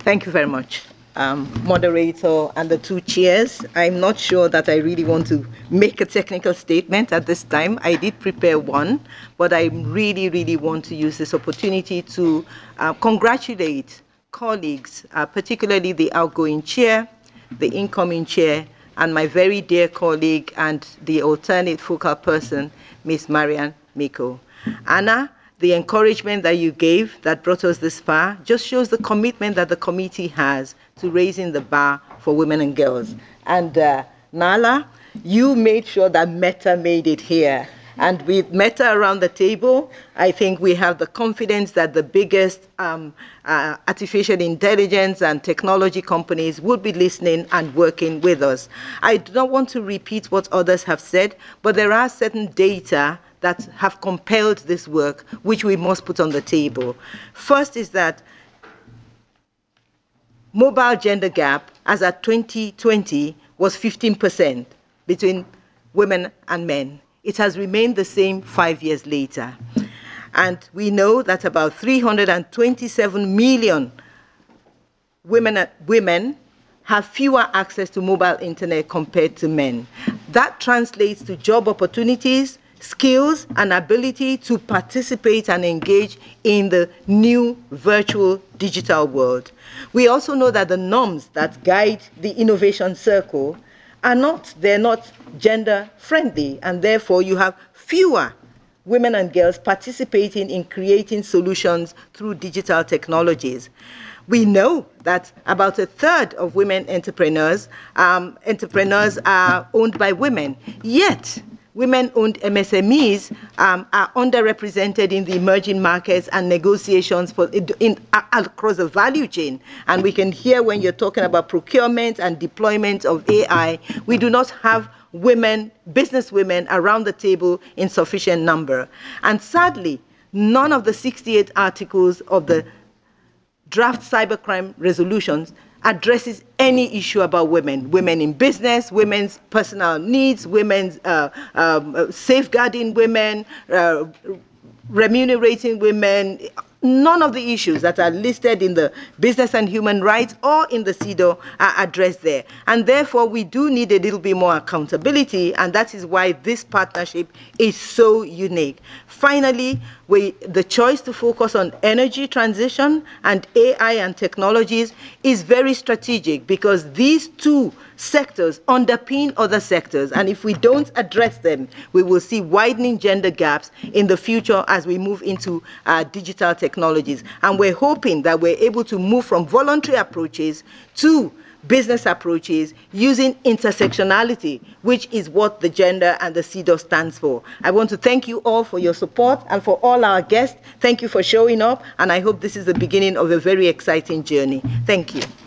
Thank you very much, moderator and the two chairs. I'm not sure that I really want to make a technical statement at this time. I did prepare one, but I really, really want to use this opportunity to congratulate colleagues, particularly the outgoing chair, the incoming chair, and my very dear colleague and the alternate focal person, Ms. Marian Miko. Anna, the encouragement that you gave that brought us this far just shows the commitment that the committee has to raising the bar for women and girls. And Nala, you made sure that Meta made it here. And with Meta around the table, I think we have the confidence that the biggest artificial intelligence and technology companies would be listening and working with us. I do not want to repeat what others have said, but there are certain data that have compelled this work, which we must put on the table. First is that mobile gender gap, as at 2020, was 15% between women and men. It has remained the same 5 years later. And we know that about 327 million women have fewer access to mobile internet compared to men. That translates to job opportunities, skills, and ability to participate and engage in the new virtual digital world. We also know that the norms that guide the innovation circle they're not gender friendly, and therefore you have fewer women and girls participating in creating solutions through digital technologies. We know that about a third of women entrepreneurs are owned by women, yet women-owned MSMEs are underrepresented in the emerging markets and negotiations across the value chain. And we can hear when you're talking about procurement and deployment of AI, we do not have business women around the table in sufficient number. And sadly, none of the 68 articles of the draft cybercrime resolutions addresses any issue about women in business, women's personal needs, women's safeguarding women, remunerating women. None of the issues that are listed in the Business and Human Rights or in the CEDAW are addressed there. And therefore, we do need a little bit more accountability, and that is why this partnership is so unique. Finally, the choice to focus on energy transition and AI and technologies is very strategic, because these two sectors underpin other sectors, and if we don't address them, we will see widening gender gaps in the future as we move into digital technologies. And we're hoping that we're able to move from voluntary approaches to business approaches using intersectionality, which is what the gender and the CEDAW stands for. I want to thank you all for your support, and for all our guests, thank you for showing up, and I hope this is the beginning of a very exciting journey. Thank you.